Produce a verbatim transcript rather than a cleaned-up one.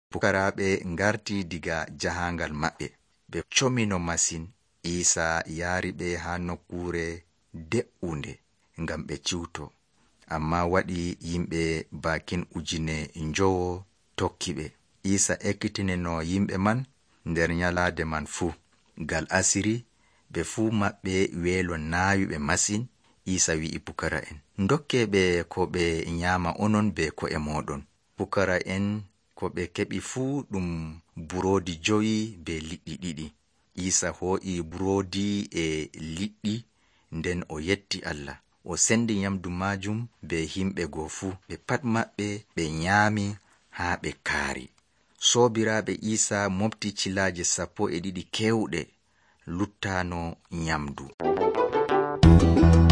Pukaraɓe ngarti diga jahangal maɓɓe. Ɓe comino masin. Isa yaari ɓe ha nokkure de'unde ngam ɓe ciwto. Amma waɗi yimɓe bakin ujine njowo tokki ɓe. Isa ekkitineno yimɓe man nder nyalade man fu. Gal asiri ɓe fu maɓɓe weelo naayuɓe masin. Isa wi'i pukara'en, ndokke ɓe ko ɓe nyama onon be ko e moɗon. Pukara'en ko ɓe keɓi fu ɗum burodi joyi be liɗɗi ɗiɗi. Isa ho'i burodi e liɗɗi nden o yetti Allah. O sendi nyamdu majum be himɓe go fu. Ɓe pat maɓɓe ɓe nyami haa ɓe kaari. Sobiraɓe Isa mofti cilaje sappo e ɗiɗi kewɗe luttano nyamdu.